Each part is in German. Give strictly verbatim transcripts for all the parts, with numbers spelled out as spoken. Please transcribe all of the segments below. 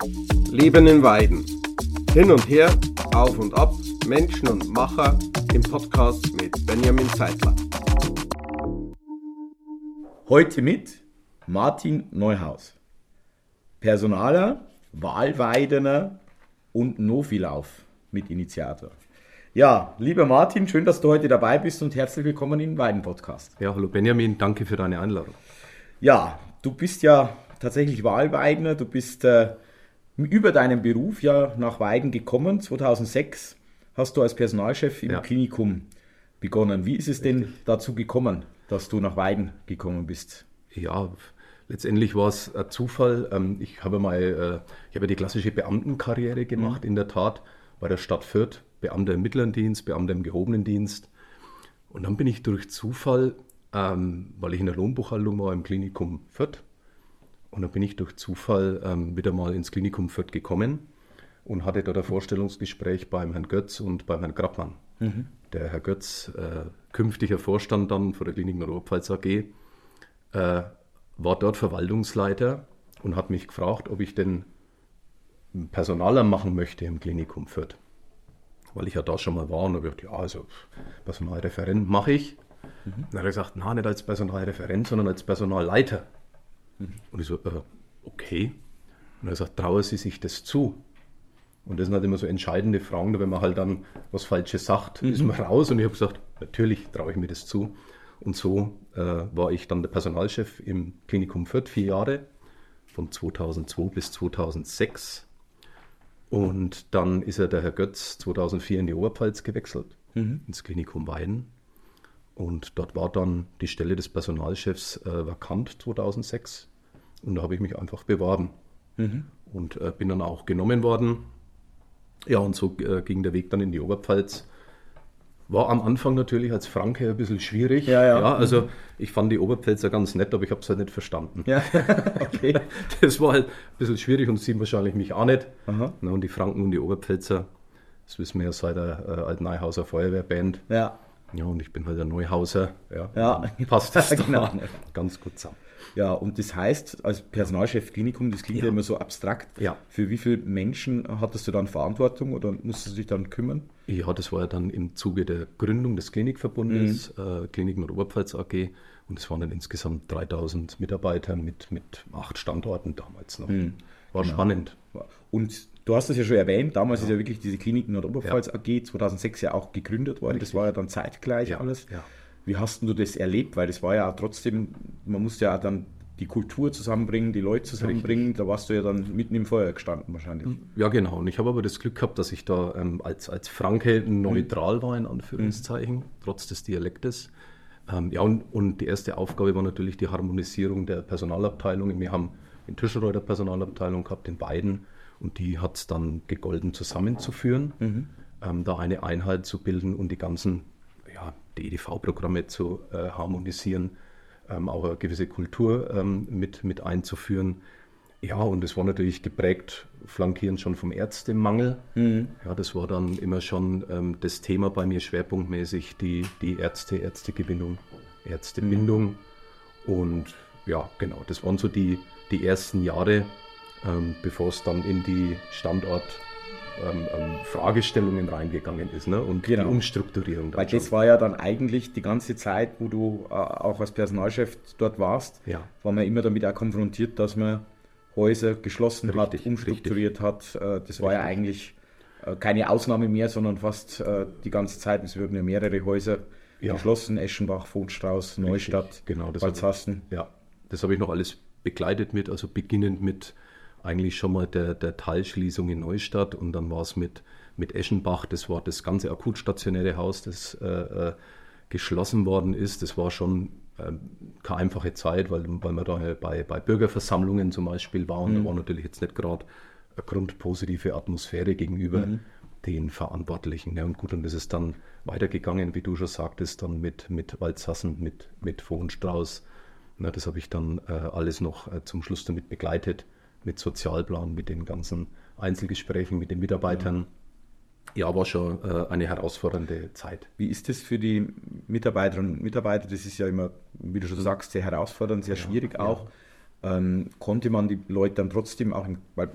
Leben in Weiden. Hin und her, auf und ab, Menschen und Macher im Podcast mit Benjamin Zeitler. Heute mit Martin Neuhaus, Personaler, Wahlweidener und Novilauf mit Initiator. Ja, lieber Martin, schön, dass du heute dabei bist und herzlich willkommen im Weiden-Podcast. Ja, hallo Benjamin, danke für deine Einladung. Ja, du bist ja tatsächlich Wahlweidener, du bist äh, über deinen Beruf ja nach Weiden gekommen. zweitausendsechs hast du als Personalchef im Ja. Klinikum begonnen. Wie ist es denn dazu gekommen, dass du nach Weiden gekommen bist? Ja, letztendlich war es ein Zufall. Ähm, Ich habe mal, äh, ich habe die klassische Beamtenkarriere gemacht, in der Tat, bei der Stadt Fürth, Beamter im mittleren Dienst, Beamter im gehobenen Dienst. Und dann bin ich durch Zufall, ähm, weil ich in der Lohnbuchhaltung war im Klinikum Fürth, und dann bin ich durch Zufall ähm, wieder mal ins Klinikum Fürth gekommen und hatte dort ein Vorstellungsgespräch beim Herrn Götz und beim Herrn Grappmann. Der Herr Götz, äh, künftiger Vorstand dann von der Klinik Nordpfalz A G, äh, war dort Verwaltungsleiter und hat mich gefragt, ob ich denn Personaler machen möchte im Klinikum Fürth. Weil ich ja da schon mal war und habe gesagt, ja, also Personalreferent mache ich. Mhm. Dann hat er gesagt, na, nicht als Personalreferent, sondern als Personalleiter. Mhm. Und ich so, äh, okay. Und er hat gesagt, trauen Sie sich das zu? Und das sind halt immer so entscheidende Fragen, wenn man halt dann was Falsches sagt, mhm. ist man raus. Und ich habe gesagt, natürlich traue ich mir das zu. Und so äh, war ich dann der Personalchef im Klinikum Fürth, vier Jahre, von zweitausendzwei bis zweitausendsechs. Und dann ist er, der Herr Götz, zweitausendvier in die Oberpfalz gewechselt, mhm. ins Klinikum Weiden. Und dort war dann die Stelle des Personalchefs äh, vakant zweitausendsechs. Und da habe ich mich einfach beworben mhm. und äh, bin dann auch genommen worden. Ja, und so äh, ging der Weg dann in die Oberpfalz. War am Anfang natürlich als Franke ein bisschen schwierig. Ja, ja. ja also ich fand die Oberpfälzer ganz nett, aber ich habe es halt nicht verstanden. Ja, okay. Das war halt ein bisschen schwierig und sie wahrscheinlich mich auch nicht. Aha. Na, und die Franken und die Oberpfälzer, das wissen wir ja seit der äh, Altneuhauser Feuerwehrband. Ja. Ja, und ich bin halt der Neuhauser. Ja, Ja. passt das Genau. da ganz gut zusammen. Ja, und das heißt, als Personalchef Klinikum, das klingt ja, Ja. immer so abstrakt. Ja. Für wie viele Menschen hattest du dann Verantwortung oder musstest du dich dann kümmern? Ja, das war ja dann im Zuge der Gründung des Klinikverbundes, mhm. äh, Klinik Nordpfalz A G. Und es waren dann insgesamt dreitausend Mitarbeiter mit, mit acht Standorten damals noch. Mhm. War Genau. spannend. Und du hast das ja schon erwähnt, damals ja. ist ja wirklich diese Klinik Nordpfalz Ja. A G zweitausendsechs ja auch gegründet worden. Richtig. Das war ja dann zeitgleich Ja. alles. Ja. Wie hast du das erlebt? Weil das war ja trotzdem, man musste ja dann die Kultur zusammenbringen, die Leute zusammenbringen. Richtig. Da warst du ja dann mitten im Feuer gestanden wahrscheinlich. Ja, genau. Und ich habe aber das Glück gehabt, dass ich da ähm, als, als Franke neutral war, in Anführungszeichen, mhm. trotz des Dialektes. Ähm, ja, und, und die erste Aufgabe war natürlich die Harmonisierung der Personalabteilungen. Wir haben in Tischenreuter Personalabteilung gehabt, in beiden. Und die hat es dann gegolten, zusammenzuführen, mhm. ähm, da eine Einheit zu bilden und die ganzen ja, die E D V-Programme zu äh, harmonisieren. Ähm, auch eine gewisse Kultur ähm, mit, mit einzuführen. Ja, und das war natürlich geprägt, flankierend schon vom Ärztemangel. Mhm. Ja, das war dann immer schon ähm, das Thema bei mir schwerpunktmäßig, die, die Ärzte, Ärztegewinnung, Ärztebindung. Mhm. Und ja, genau, das waren so die, die ersten Jahre, ähm, bevor es dann in die Standort Ähm, ähm, Fragestellungen reingegangen ist, ne? Und genau. die Umstrukturierung. Weil das war ja dann eigentlich die ganze Zeit, wo du äh, auch als Personalchef dort warst, ja. war man immer damit auch konfrontiert, dass man Häuser geschlossen richtig, hat, umstrukturiert richtig. hat. Äh, das war richtig. Ja eigentlich äh, keine Ausnahme mehr, sondern fast äh, die ganze Zeit. Es wurden ja mehrere Häuser ja. geschlossen, Eschenbach, Vohnstrauß, Neustadt, genau, Walzhasten. Ja, das habe ich noch alles begleitet mit, also beginnend mit eigentlich schon mal der, der Teilschließung in Neustadt und dann war es mit, mit Eschenbach, das war das ganze akutstationäre Haus, das äh, geschlossen worden ist. Das war schon äh, keine einfache Zeit, weil, weil wir da bei, bei Bürgerversammlungen zum Beispiel waren. Mhm. Da war natürlich jetzt nicht gerade eine grundpositive Atmosphäre gegenüber mhm. den Verantwortlichen. Ja, und gut, und das ist dann weitergegangen, wie du schon sagtest, dann mit, mit Walzhassen, mit, mit Vohenstrauß. Na, das habe ich dann äh, alles noch äh, zum Schluss damit begleitet. Mit Sozialplan, mit den ganzen Einzelgesprächen mit den Mitarbeitern. Ja, ja war schon äh, eine herausfordernde Zeit. Wie ist das für die Mitarbeiterinnen und Mitarbeiter? Das ist ja immer, wie du schon sagst, sehr herausfordernd, sehr ja, schwierig auch. Ja. Ähm, konnte man die Leute dann trotzdem auch, in, weil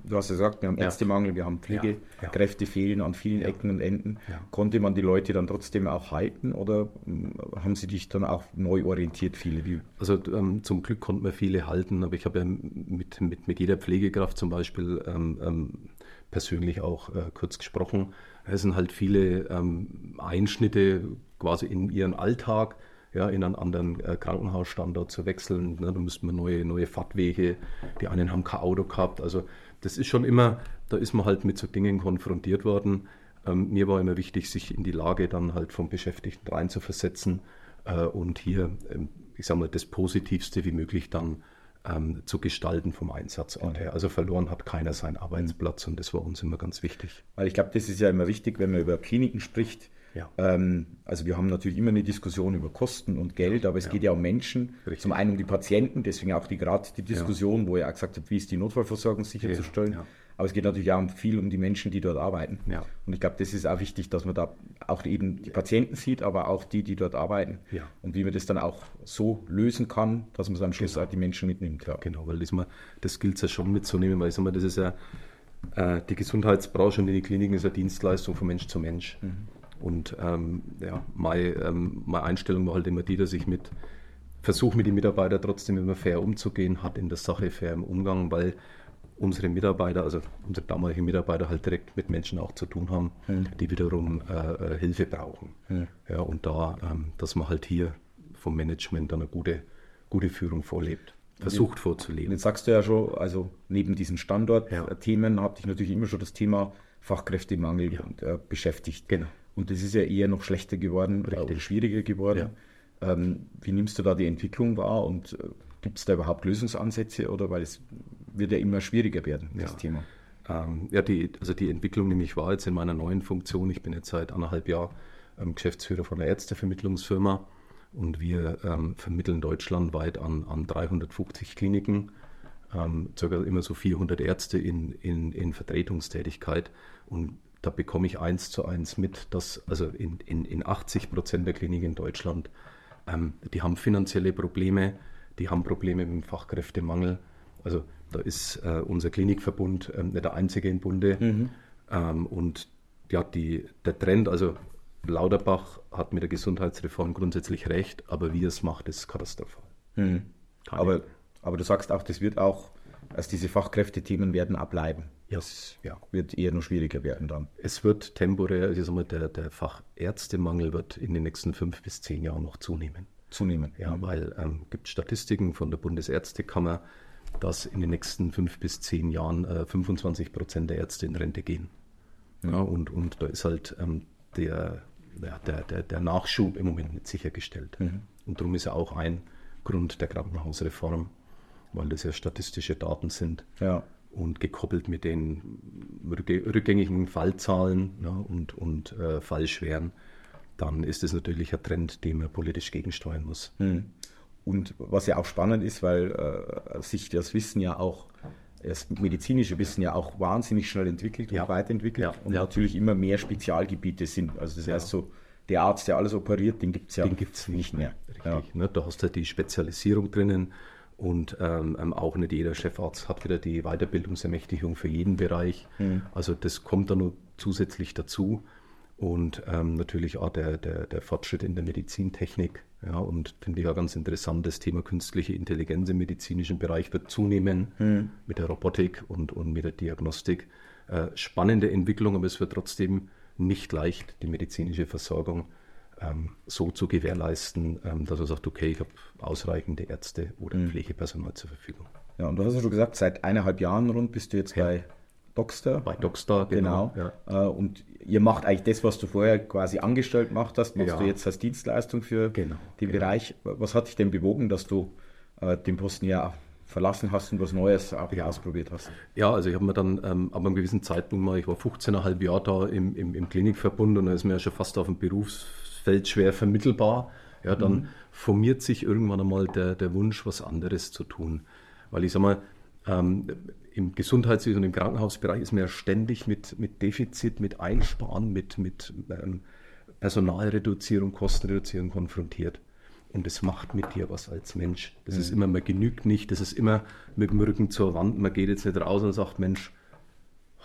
du hast ja gesagt, wir haben Ja. Ärztemangel, wir haben Pflegekräfte fehlen an vielen Ja. Ecken und Enden. Ja. Konnte man die Leute dann trotzdem auch halten oder ähm, haben sie dich dann auch neu orientiert, viele? Wie? Also ähm, zum Glück konnten wir viele halten, aber ich habe ja mit, mit, mit jeder Pflegekraft zum Beispiel ähm, ähm, persönlich auch äh, kurz gesprochen. Es sind halt viele ähm, Einschnitte quasi in ihren Alltag, ja, in einen anderen äh, Krankenhausstandort zu wechseln. Ne? Da müssten wir neue, neue Fahrtwege, die einen haben kein Auto gehabt. Also das ist schon immer, da ist man halt mit so Dingen konfrontiert worden. Ähm, mir war immer wichtig, sich in die Lage dann halt vom Beschäftigten reinzuversetzen äh, und hier, ähm, ich sage mal, das Positivste wie möglich dann ähm, zu gestalten vom Einsatzort her. Also verloren hat keiner seinen Arbeitsplatz und das war uns immer ganz wichtig. Weil ich glaube, das ist ja immer wichtig, wenn man über Kliniken spricht. Ja. Ähm, also wir haben natürlich immer eine Diskussion über Kosten und Geld, aber es Ja. geht ja um Menschen. Richtig. Zum einen um die Patienten, deswegen auch die gerade die Diskussion, wo ihr auch gesagt habt, wie ist die Notfallversorgung sicherzustellen. Ja, ja. Aber es geht natürlich auch um viel um die Menschen, die dort arbeiten. Ja. Und ich glaube, das ist auch wichtig, dass man da auch eben die Patienten sieht, aber auch die, die dort arbeiten. Ja. Und wie man das dann auch so lösen kann, dass man es am Schluss Genau. auch die Menschen mitnimmt. Ja. Genau, weil das, mal, das gilt es ja schon mitzunehmen, weil ich sag mal, das ist ja äh, die Gesundheitsbranche und die Kliniken ist eine Dienstleistung von Mensch zu Mensch. Mhm. Und ähm, ja, meine, ähm, meine Einstellung war halt immer die, dass ich mit versuche, mit den Mitarbeitern trotzdem immer fair umzugehen, hat in der Sache fair im Umgang, weil unsere Mitarbeiter, also unsere damaligen Mitarbeiter halt direkt mit Menschen auch zu tun haben, Mhm. die wiederum äh, Hilfe brauchen. Mhm. Ja, und da, ähm, dass man halt hier vom Management dann eine gute, gute Führung vorlebt, versucht Und vorzuleben. jetzt sagst du ja schon, also neben diesen Standortthemen hat dich natürlich immer schon das Thema Fachkräftemangel Ja. und, äh, beschäftigt. Genau. Und das ist ja eher noch schlechter geworden äh, Richtig. oder schwieriger geworden. Ähm, wie nimmst du da die Entwicklung wahr und äh, gibt es da überhaupt Lösungsansätze oder weil es wird ja immer schwieriger werden, das Ja. Thema? Ähm, ja, die, also die Entwicklung nämlich war jetzt in meiner neuen Funktion. Ich bin jetzt seit anderthalb Jahren ähm, Geschäftsführer von einer Ärztevermittlungsfirma und wir ähm, vermitteln deutschlandweit an, an dreihundertfünfzig Kliniken, ähm, circa immer so vierhundert Ärzte in, in, in Vertretungstätigkeit und da bekomme ich eins zu eins mit, dass also in, in, in achtzig Prozent der Kliniken in Deutschland, ähm, die haben finanzielle Probleme, die haben Probleme mit dem Fachkräftemangel. Also da ist äh, unser Klinikverbund ähm, nicht der einzige im Bunde. Mhm. Ähm, und ja, die, der Trend, also Lauterbach hat mit der Gesundheitsreform grundsätzlich recht, aber wie er es macht, ist katastrophal. Mhm. Kann Aber, aber du sagst auch, das wird auch, also diese Fachkräftethemen werden auch bleiben. Ja. Das Ja. wird eher noch schwieriger werden dann. Es wird temporär, also sagen wir, der, der Fachärztemangel wird in den nächsten fünf bis zehn Jahren noch zunehmen. Zunehmen. Ja, weil ähm, gibt Statistiken von der Bundesärztekammer, dass in den nächsten fünf bis zehn Jahren äh, fünfundzwanzig Prozent der Ärzte in Rente gehen. Ja, und, und da ist halt ähm, der, ja, der, der, der Nachschub im Moment nicht sichergestellt. Mhm. Und darum ist ja auch ein Grund der Krankenhausreform, weil das ja statistische Daten sind Ja. und gekoppelt mit den rückgä- rückgängigen Fallzahlen, ja, und, und äh, Fallschweren, dann ist es natürlich ein Trend, dem man politisch gegensteuern muss. Mhm. Und was ja auch spannend ist, weil äh, sich das Wissen ja auch, das medizinische Wissen ja auch wahnsinnig schnell entwickelt und Ja. weiterentwickelt Ja. und Ja. natürlich immer mehr Spezialgebiete sind. Also das Ja. heißt so, der Arzt, der alles operiert, den gibt es ja Den gibt es nicht mehr. Ja. Richtig, ne? Da hast du halt die Spezialisierung drinnen und ähm, ähm, auch nicht jeder Chefarzt hat wieder die Weiterbildungsermächtigung für jeden Bereich. Mhm. Also das kommt dann noch zusätzlich dazu. Und ähm, natürlich auch der, der, der Fortschritt in der Medizintechnik. Ja, und finde ich auch ganz interessant, das Thema künstliche Intelligenz im medizinischen Bereich wird zunehmen Mhm. mit der Robotik und, und mit der Diagnostik. Äh, spannende Entwicklung, aber es wird trotzdem nicht leicht, die medizinische Versorgung ähm, so zu gewährleisten, ähm, dass er sagt, okay, ich habe ausreichende Ärzte oder Mhm. Pflegepersonal zur Verfügung. Ja, und du hast ja schon gesagt, seit eineinhalb Jahren rund bist du jetzt Ja. bei Docstar. Bei Docstar, Genau. genau. Ja. Äh, Und ihr macht eigentlich das, was du vorher quasi angestellt gemacht hast, machst Ja. du jetzt als Dienstleistung für Genau, den genau. Bereich. Was hat dich denn bewogen, dass du äh, den Posten ja verlassen hast und was Neues auch Ja. ausprobiert hast? Ja, also ich habe mir dann ähm, ab einem gewissen Zeitpunkt mal, ich war fünfzehn Komma fünf Jahre da im, im, im Klinikverbund und da ist mir ja schon fast auf dem Berufsfeld schwer vermittelbar. Ja, dann Mhm. formiert sich irgendwann einmal der, der Wunsch, was anderes zu tun. Weil ich sag mal, ähm, im Gesundheitswesen und im Krankenhausbereich ist man ja ständig mit, mit Defizit, mit Einsparen, mit, mit ähm, Personalreduzierung, Kostenreduzierung konfrontiert. Und das macht mit dir was als Mensch. Das ist immer, man genügt nicht, das ist immer mit dem Rücken zur Wand. Man geht jetzt nicht raus und sagt, Mensch,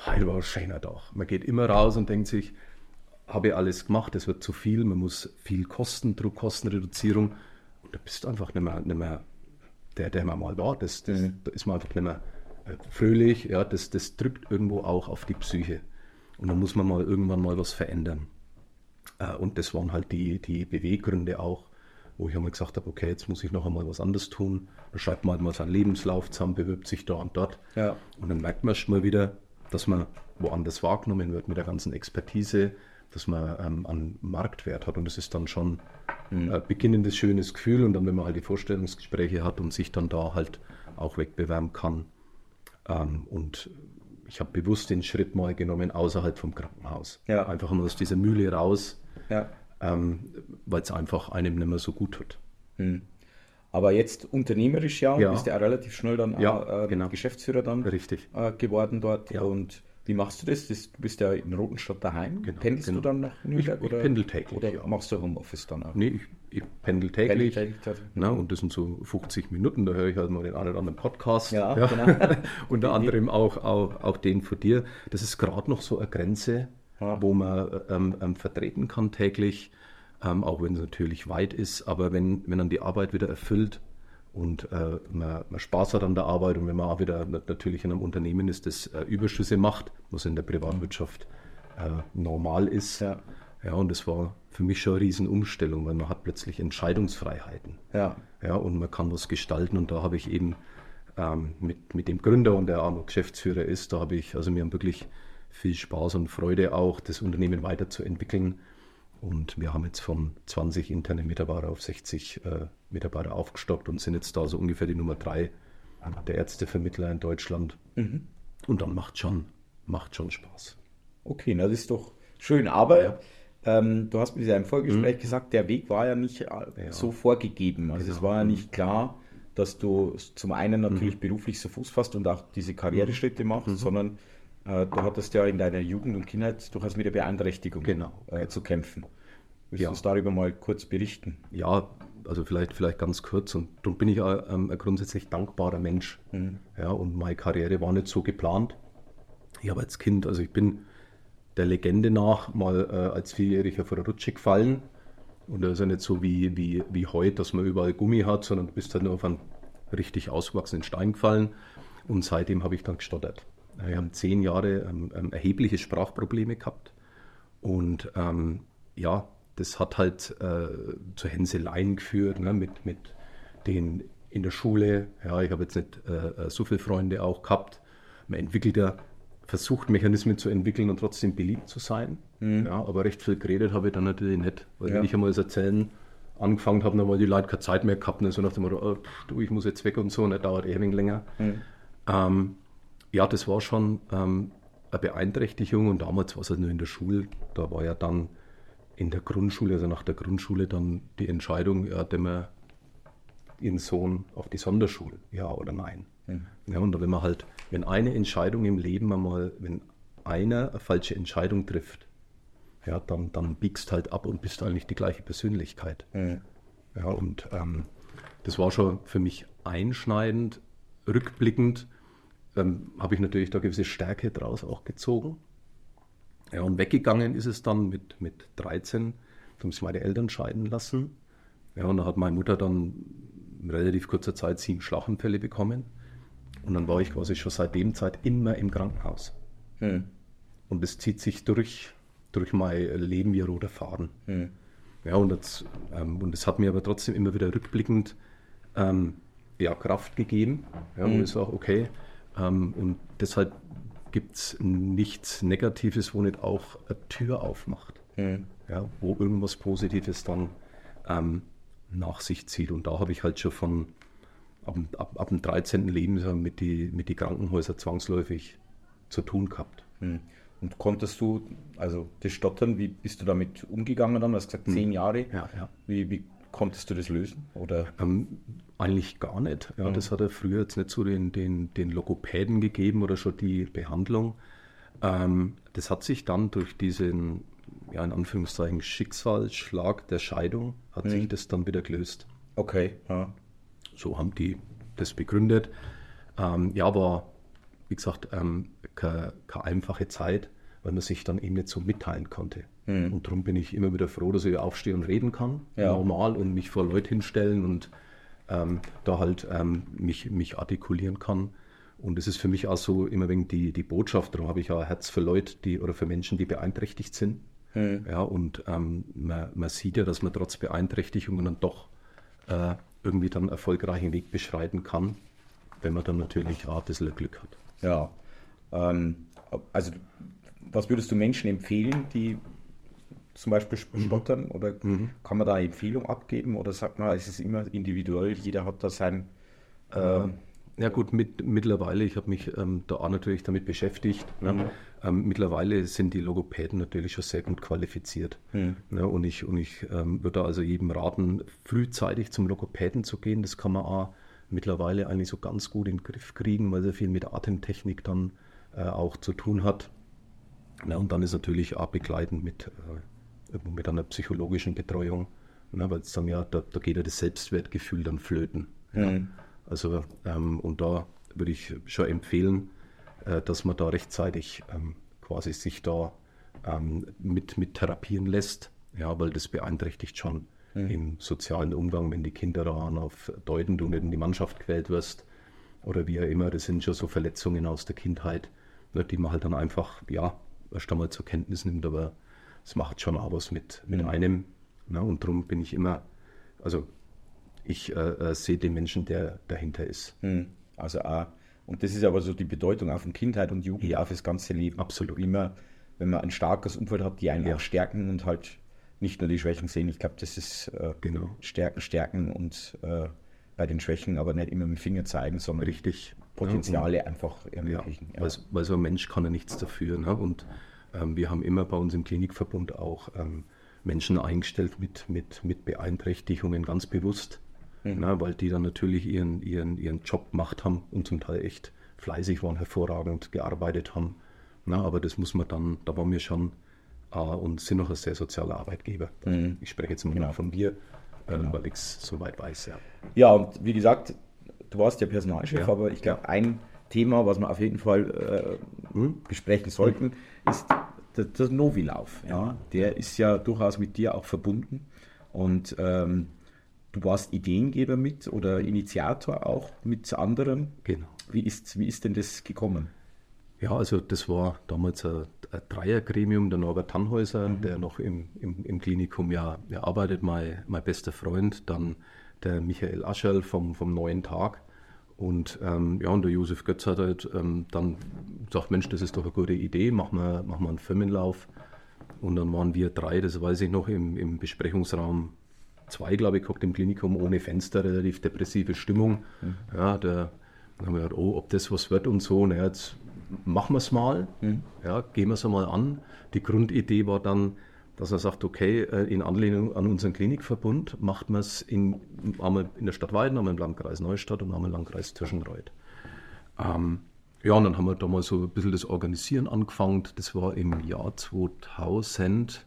heute war ein schöner Tag. Man geht immer raus und denkt sich, habe ich alles gemacht, das wird zu viel, man muss viel Kostendruck, Kostenreduzierung und da bist du einfach nicht mehr, nicht mehr der, der man mal war. Das, das, Mhm. Da ist man einfach nicht mehr äh, fröhlich, ja, das, das drückt irgendwo auch auf die Psyche. Und da muss man mal irgendwann mal was verändern. Äh, und das waren halt die, die Beweggründe auch, wo ich einmal gesagt habe, okay, jetzt muss ich noch einmal was anderes tun. Da schreibt man halt mal seinen Lebenslauf zusammen, bewirbt sich da und dort. Ja. Und dann merkt man schon mal wieder, dass man woanders wahrgenommen wird mit der ganzen Expertise, dass man ähm, einen Marktwert hat. Und das ist dann schon ein äh, beginnendes, schönes Gefühl. Und dann, wenn man halt die Vorstellungsgespräche hat und sich dann da halt auch wegbewerben kann. Ähm, und ich habe bewusst den Schritt mal genommen außerhalb vom Krankenhaus. Ja. Einfach mal aus dieser Mühle raus, Ja. ähm, weil es einfach einem nicht mehr so gut tut. Aber jetzt unternehmerisch ja, Ja. bist du ja auch relativ schnell dann Ja, auch, äh, genau. Geschäftsführer dann Richtig. äh, geworden dort. Ja. Und wie machst du das? das? Du bist ja in Rotenstadt daheim. Genau, Pendelst genau. du dann nach Nürnberg? Ich- ich oder, pendel täglich, Oder ja. machst du Homeoffice dann auch? Nee, ich, ich pendel täglich. Pendel täglich, täglich. Na, und das sind so fünfzig Minuten, da höre ich halt mal den einen oder anderen Podcast. Ja, genau. Unter anderem auch, auch, auch den von dir. Das ist gerade noch so eine Grenze, Ja. wo man ähm, ähm, vertreten kann täglich, ähm, auch wenn es natürlich weit ist. Aber wenn, wenn dann die Arbeit wieder erfüllt und äh, man, man Spaß hat an der Arbeit und wenn man auch wieder natürlich in einem Unternehmen ist, das äh, Überschüsse macht, was in der Privatwirtschaft äh, normal ist. Ja. Ja, und das war für mich schon eine Riesenumstellung, weil man hat plötzlich Entscheidungsfreiheiten. Ja. Ja, und man kann was gestalten und da habe ich eben ähm, mit, mit dem Gründer und der auch noch Geschäftsführer ist, da habe ich, also wir haben wirklich viel Spaß und Freude auch, das Unternehmen weiterzuentwickeln. Und wir haben jetzt von zwanzig internen Mitarbeiter auf sechzig äh, Mitarbeiter aufgestockt und sind jetzt da so ungefähr die Nummer drei der Ärztevermittler in Deutschland. Und dann macht schon, macht schon Spaß. Okay, na, das ist doch schön. Aber ähm, du hast mir ja im Vorgespräch gesagt, der Weg war ja nicht äh, so vorgegeben. Also es Genau. war ja nicht klar, dass du zum einen natürlich beruflich so Fuß fasst und auch diese Karriereschritte machst, sondern äh, du hattest ja in deiner Jugend und Kindheit durchaus mit der Beeinträchtigung Genau. äh, zu kämpfen. Willst Ja. du uns darüber mal kurz berichten? Ja, also vielleicht, vielleicht ganz kurz und darum bin ich auch, ähm, ein grundsätzlich dankbarer Mensch. Ja, und meine Karriere war nicht so geplant. Ich habe als Kind, also ich bin der Legende nach mal äh, als Vierjähriger vor der Rutsche gefallen. Und das ist ja nicht so wie, wie, wie heute, dass man überall Gummi hat, sondern du bist halt nur auf einen richtig ausgewachsenen Stein gefallen. Und seitdem habe ich dann gestottert. Wir haben zehn Jahre ähm, ähm, erhebliche Sprachprobleme gehabt. Und ähm, ja, das hat halt äh, zu Hänseleien geführt, ne, mit, mit den in der Schule. Ja, ich habe jetzt nicht äh, so viele Freunde auch gehabt. Man entwickelt ja, versucht Mechanismen zu entwickeln und trotzdem beliebt zu sein. Ja, aber recht viel geredet habe ich dann natürlich nicht. Weil Ja. wenn ich einmal das Erzählen angefangen habe, dann haben die Leute keine Zeit mehr gehabt. Und so nach dem Motto, oh, pff, du, ich muss jetzt weg und so, und das dauert eh ein wenig länger. Ähm, ja, das war schon ähm, eine Beeinträchtigung und damals war es halt nur in der Schule. Da war ja dann in der Grundschule, also nach der Grundschule, dann die Entscheidung, ja, hat man ihren Sohn auf die Sonderschule, ja oder nein. Ja, und wenn man halt, wenn eine Entscheidung im Leben einmal, wenn einer eine falsche Entscheidung trifft, ja, dann, dann biegst halt ab und bist eigentlich die gleiche Persönlichkeit. Ja, und ähm, das war schon für mich einschneidend, rückblickend, ähm, habe ich natürlich da gewisse Stärke draus auch gezogen. Ja, und weggegangen ist es dann mit, mit dreizehn, da haben sich meine Eltern scheiden lassen. Ja, und da hat meine Mutter dann in relativ kurzer Zeit sieben Schlaganfälle bekommen. Und dann war ich quasi schon seit dem Zeit immer im Krankenhaus. Und das zieht sich durch, durch mein Leben wie ein roter Faden. Ja, und das, ähm, und das hat mir aber trotzdem immer wieder rückblickend ähm, ja, Kraft gegeben. Ja, und ich sage, okay, ähm, und deshalb gibt es nichts Negatives, wo nicht auch eine Tür aufmacht. Ja, wo irgendwas Positives dann ähm, nach sich zieht. Und da habe ich halt schon von ab, ab, ab dem dreizehnten Lebensjahr mit die, mit die Krankenhäuser zwangsläufig zu tun gehabt. Und konntest du, also das Stottern, wie bist du damit umgegangen dann? Du hast gesagt, zehn Jahre. Ja, ja. Wie, wie konntest du das lösen? Oder? Ähm, eigentlich gar nicht. Ja, Das hat ja früher jetzt nicht so den, den, den Logopäden gegeben oder schon die Behandlung. Ähm, das hat sich dann durch diesen, ja in Anführungszeichen, Schicksalsschlag der Scheidung, hat sich das dann wieder gelöst. Okay, ja. So haben die das begründet. Ähm, ja, aber wie gesagt, ähm, keine, keine einfache Zeit, weil man sich dann eben nicht so mitteilen konnte. Mhm. Und darum bin ich immer wieder froh, dass ich aufstehe und reden kann, ja. normal, und mich vor Leute hinstellen und ähm, da halt ähm, mich, mich artikulieren kann. Und es ist für mich auch so immer wegen die, die Botschaft, darum habe ich auch ein Herz für Leute, die oder für Menschen, die beeinträchtigt sind. Mhm. Ja, und ähm, man, man sieht ja, dass man trotz Beeinträchtigungen dann doch äh, irgendwie dann einen erfolgreichen Weg beschreiten kann, wenn man dann natürlich auch ein bisschen Glück hat. Ja, ähm, also was würdest du Menschen empfehlen, die zum Beispiel stottern, mhm. oder mhm. kann man da eine Empfehlung abgeben, oder sagt man, es ist immer individuell, jeder hat da sein... Ähm, ja gut, mit, mittlerweile, ich habe mich ähm, da auch natürlich damit beschäftigt, ne? mhm. ähm, mittlerweile sind die Logopäden natürlich schon sehr gut qualifiziert. Mhm. Ne? Und ich, und ich ähm, würde also jedem raten, frühzeitig zum Logopäden zu gehen. Das kann man auch mittlerweile eigentlich so ganz gut in den Griff kriegen, weil er viel mit Atemtechnik dann äh, auch zu tun hat. Ja, und dann ist natürlich auch begleitend mit, äh, mit einer psychologischen Betreuung, ne? Weil es dann ja, da, da geht ja das Selbstwertgefühl dann flöten. Mhm. Ja? Also, ähm, und da würde ich schon empfehlen, äh, dass man da rechtzeitig ähm, quasi sich da ähm, mit, mit therapieren lässt, ja, weil das beeinträchtigt schon mhm. im sozialen Umgang, wenn die Kinder daran auf deuten, du nicht in die Mannschaft gewählt wirst oder wie auch immer. Das sind schon so Verletzungen aus der Kindheit, ne, die man halt dann einfach, ja, erst einmal zur Kenntnis nimmt, aber es macht schon auch was mit, mit mhm. einem. Ne, und darum bin ich immer, also ich äh, sehe den Menschen, der dahinter ist. Mhm. Also auch, und das ist aber so die Bedeutung auch von Kindheit und Jugend, ja, auch fürs ganze Leben. Absolut. Wie man, wenn man ein starkes Umfeld hat, die einen ja. auch stärken und halt nicht nur die Schwächen sehen. Ich glaube, das ist äh, genau. Stärken, Stärken und äh, bei den Schwächen aber nicht immer mit dem Finger zeigen, sondern richtig Potenziale ja, einfach ermöglichen. Ja, ja. Weil, weil so ein Mensch kann ja nichts dafür. Ne? Und ähm, wir haben immer bei uns im Klinikverbund auch ähm, Menschen eingestellt mit, mit, mit Beeinträchtigungen ganz bewusst, mhm. ne? Weil die dann natürlich ihren, ihren, ihren Job gemacht haben und zum Teil echt fleißig waren, hervorragend gearbeitet haben. Ne? Aber das muss man dann, da waren wir schon äh, und sind noch ein sehr sozialer Arbeitgeber. Mhm. Ich spreche jetzt mal genau. von dir, äh, genau. weil ich es soweit weiß. Ja. ja, und wie gesagt, du warst ja Personalchef, ja. aber ich glaube, ein Thema, was wir auf jeden Fall äh, mhm. besprechen sollten, mhm. ist der, der Novilauf. Ja? Der ist ja durchaus mit dir auch verbunden und ähm, du warst Ideengeber mit oder Initiator auch mit anderen. Genau. Wie ist, wie ist denn das gekommen? Ja, also das war damals ein, ein Dreiergremium, der Norbert Tannhäuser, mhm. der noch im, im, im Klinikum ja, ja arbeitet, mein, mein bester Freund, dann der Michael Ascherl vom, vom Neuen Tag und, ähm, ja, und der Josef Götz hat halt ähm, dann gesagt, Mensch, das ist doch eine gute Idee, machen wir, machen wir einen Firmenlauf. Und dann waren wir drei, das weiß ich noch, im, im Besprechungsraum zwei, glaube ich, geguckt im Klinikum, ohne Fenster, relativ depressive Stimmung. Mhm. Ja, der, dann haben wir gedacht, oh, ob das was wird und so. Na, jetzt machen wir es mal, mhm. ja, gehen wir es mal an. Die Grundidee war dann, dass er sagt, okay, in Anlehnung an unseren Klinikverbund macht man es in, einmal in der Stadt Weiden, einmal im Landkreis Neustadt und einmal im Landkreis Tirschenreuth. Ähm, ja, und dann haben wir da mal so ein bisschen das Organisieren angefangen. Das war im Jahr zweitausendelf.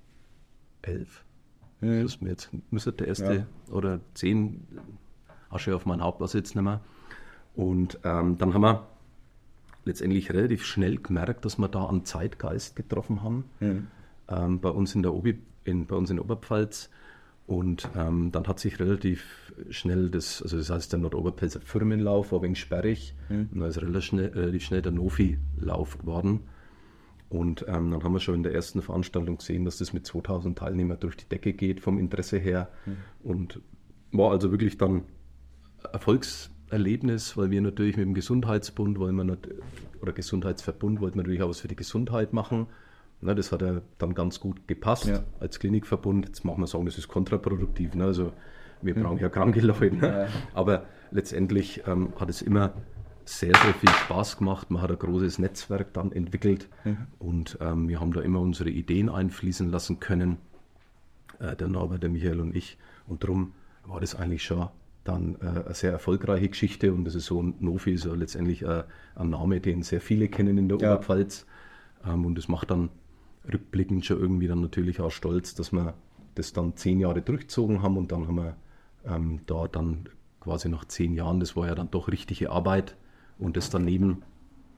Mhm. Das mir jetzt müsste der erste ja. oder zehn Asche auf meinen Hauptplatz jetzt nicht mehr. Und ähm, dann haben wir letztendlich relativ schnell gemerkt, dass wir da einen Zeitgeist getroffen haben. Mhm. Ähm, bei uns in der Obi, in, bei uns in der Oberpfalz. Und ähm, dann hat sich relativ schnell das, also das heißt der Nordoberpfälzer Firmenlauf war ein wenig sperrig. Mhm. Und da ist relativ schnell, relativ schnell der Nofi-Lauf geworden. Und ähm, dann haben wir schon in der ersten Veranstaltung gesehen, dass das mit zweitausend Teilnehmern durch die Decke geht vom Interesse her. Mhm. Und war also wirklich dann Erfolgserlebnis, weil wir natürlich mit dem Gesundheitsbund, weil man oder Gesundheitsverbund wollten wir natürlich auch was für die Gesundheit machen. Na, das hat ja dann ganz gut gepasst ja. als Klinikverbund. Jetzt machen wir sagen, das ist kontraproduktiv. Ne? Also wir mhm. brauchen ja kranke Leute. Ne? Ja. Aber letztendlich ähm, hat es immer sehr, sehr viel Spaß gemacht. Man hat ein großes Netzwerk dann entwickelt mhm. und ähm, wir haben da immer unsere Ideen einfließen lassen können, äh, der Norbert, der Michael und ich. Und darum war das eigentlich schon dann äh, eine sehr erfolgreiche Geschichte und das ist so, Nofi ist ja letztendlich äh, ein Name, den sehr viele kennen in der ja. Oberpfalz ähm, und das macht dann rückblickend schon irgendwie dann natürlich auch stolz, dass wir das dann zehn Jahre durchgezogen haben und dann haben wir ähm, da dann quasi nach zehn Jahren, das war ja dann doch richtige Arbeit und das daneben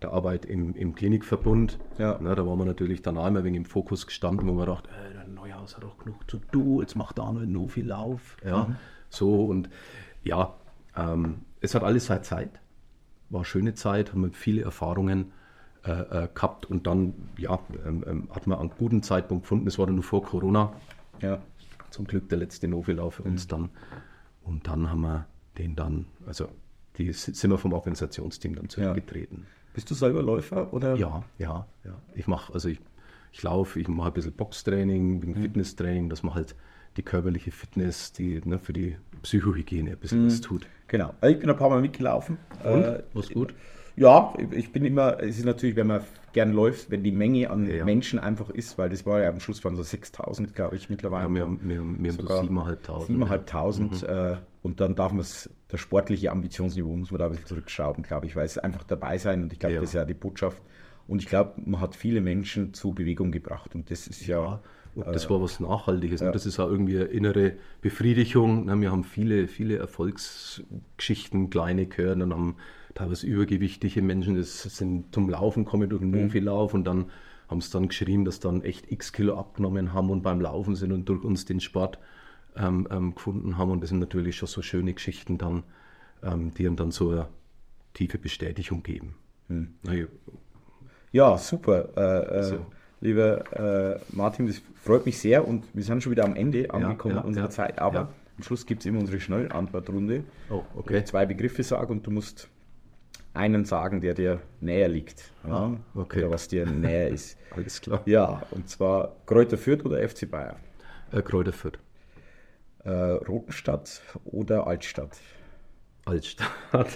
der Arbeit im, im Klinikverbund. Ja. Na, da waren wir natürlich dann auch immer wegen im Fokus gestanden, wo man dachte, äh, der Neuhaus hat doch genug zu tun, jetzt macht er auch noch no viel Lauf. Ja, mhm. So und ja, ähm, es hat alles seine Zeit. War eine schöne Zeit, haben wir viele Erfahrungen äh, äh, gehabt und dann ja, ähm, ähm, hat man einen guten Zeitpunkt gefunden. Es war dann nur vor Corona. Ja. Zum Glück der letzte Novilauf für uns mhm. dann. Und dann haben wir den dann, also die sind wir vom Organisationsteam dann zurückgetreten. Ja. Bist du selber Läufer? Oder? Ja, ja, ja. Ich mache, also ich, ich laufe, ich mache ein bisschen Boxtraining, ein bisschen mhm. Fitnesstraining, dass man halt die körperliche Fitness, die ne, für die Psychohygiene ein bisschen mhm. was tut. Genau. Ich bin ein paar Mal mitgelaufen. Und? Äh, was gut? Ja, ich bin immer, es ist natürlich, wenn man gern läuft, wenn die Menge an ja, ja. Menschen einfach ist, weil das war ja am Schluss waren so sechstausend, glaube ich, mittlerweile. Ja, wir haben, wir haben, wir haben so siebeneinhalbtausend. siebeneinhalbtausend. Mhm. Äh, und dann darf man es, das sportliche Ambitionsniveau muss man da ein bisschen zurückschrauben, glaube ich, weil es einfach dabei sein und ich glaube, ja. das ist ja die Botschaft. Und ich glaube, man hat viele Menschen zu Bewegung gebracht und das ist ja... ja. Und das war was Nachhaltiges. Ja. Und das ist auch irgendwie eine innere Befriedigung. Wir haben viele, viele Erfolgsgeschichten, kleine gehört und haben teilweise übergewichtige Menschen, das sind zum Laufen kommen durch den Novilauf und dann haben es dann geschrieben, dass dann echt x Kilo abgenommen haben und beim Laufen sind und durch uns den Sport ähm, ähm, gefunden haben. Und das sind natürlich schon so schöne Geschichten dann, ähm, die einem dann so eine tiefe Bestätigung geben. Hm. Ja. ja, super. Äh, äh, so. Lieber äh, Martin, das freut mich sehr und wir sind schon wieder am Ende angekommen ja, ja, unserer ja, Zeit, aber ja. am Schluss gibt es immer unsere Schnellantwortrunde. Oh, okay. Wo ich zwei Begriffe sage und du musst einen sagen, der dir näher liegt. Ja? Ah, okay. Oder was dir näher ist. Alles klar. Ja, und zwar Kräuter Fürth oder F C Bayern? Äh, Kräuter Fürth. Äh, Rotenstadt oder Altstadt? Altstadt.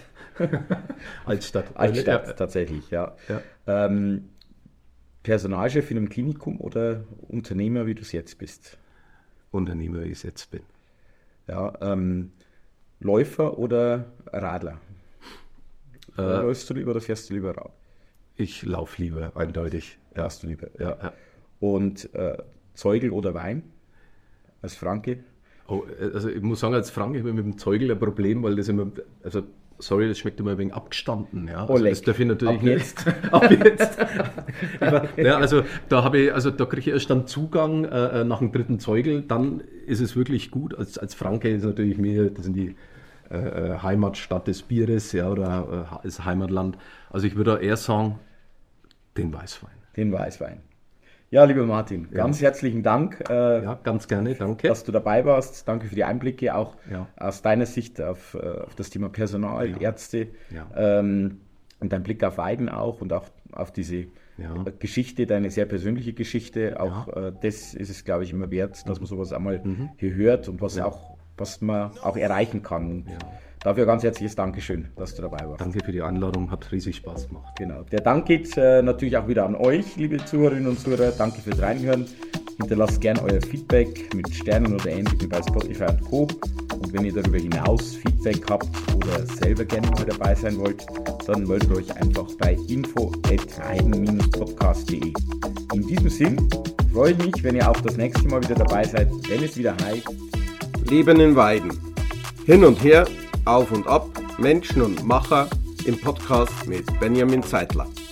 Altstadt. Altstadt, ja. tatsächlich, ja. ja. Ähm, Personalchef in einem Klinikum oder Unternehmer, wie du es jetzt bist? Unternehmer, wie ich es jetzt bin. Ja, ähm, Läufer oder Radler? Äh, Läufst du lieber oder fährst du lieber Rad? Ich laufe lieber, eindeutig. Ja. Fährst du lieber? Ja. ja. Und äh, Zeugel oder Wein? Als Franke? Oh, also ich muss sagen, als Franke habe ich mit dem Zeugel ein Problem, weil das immer, also sorry, das schmeckt immer ein wenig abgestanden. Ja. Also das darf ich natürlich Ab nicht. Jetzt. Ab jetzt. Ja, also da habe ich, also da kriege ich erst dann Zugang äh, nach dem dritten Zeugel, dann ist es wirklich gut. Als, als Franke ist natürlich mir, das sind die äh, Heimatstadt des Bieres, ja, oder äh, das Heimatland. Also ich würde da eher sagen, den Weißwein. Den Weißwein. Ja, lieber Martin, ja. ganz herzlichen Dank. Äh, ja, ganz gerne, danke. Dass du dabei warst. Danke für die Einblicke, auch ja. aus deiner Sicht auf, auf das Thema Personal, ja. Ärzte ja. ähm, und dein Blick auf Weiden auch und auch auf diese ja. Geschichte, deine sehr persönliche Geschichte. Auch ja. äh, das ist es, glaube ich, immer wert, dass man sowas einmal mhm. hier hört und was, ja. auch, was man auch erreichen kann. Und ja. dafür ganz herzliches Dankeschön, dass du dabei warst. Danke für die Einladung, hat riesig Spaß gemacht. Genau. Der Dank geht äh, natürlich auch wieder an euch, liebe Zuhörerinnen und Zuhörer. Danke fürs Reinhören. Hinterlasst gerne euer Feedback mit Sternen oder Ähnlichem bei Spotify und Co. Und wenn ihr darüber hinaus Feedback habt oder selber gerne mal dabei sein wollt, dann meldet euch einfach bei info at weiden podcast punkt de. In diesem Sinn freue ich mich, wenn ihr auch das nächste Mal wieder dabei seid, wenn es wieder heißt Leben in Weiden. Hin und her, auf und ab, Menschen und Macher im Podcast mit Benjamin Zeitler.